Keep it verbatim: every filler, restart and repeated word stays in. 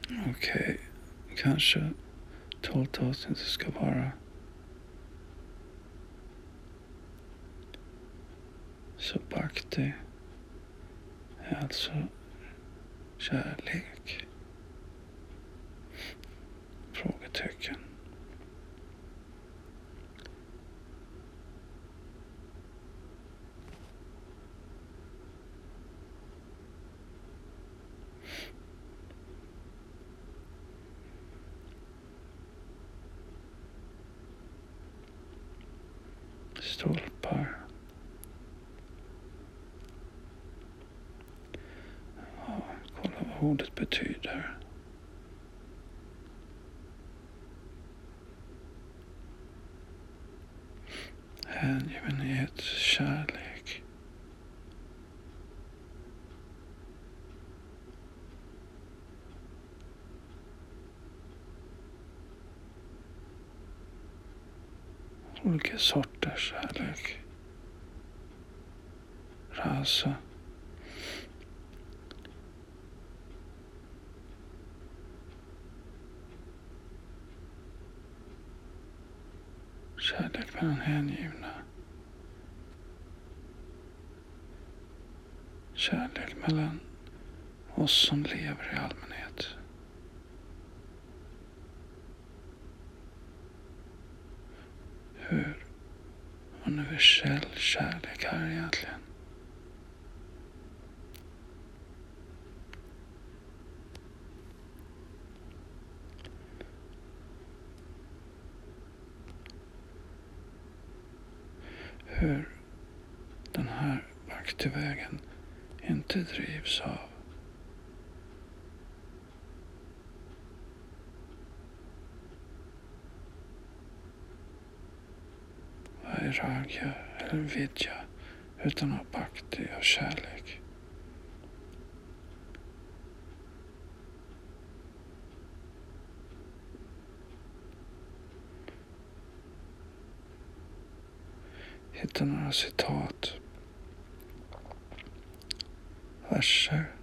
Okej, okay. Kanske tolfte avsnittet ska vara så bhakti är alltså kärlek? Frågetecken. Stolpar. Ja, kolla vad ordet betyder. Hängivenhet, kärlek. Olika sorters kärlek. Rasa. Kärlek mellan hängivna. Kärlek mellan oss som lever i allmänhet. Hur universell kärlek är egentligen. Hur den här bhaktivägen inte drivs av vairagya eller vidya utan av bhakti och kärlek. Hitta några citat, verser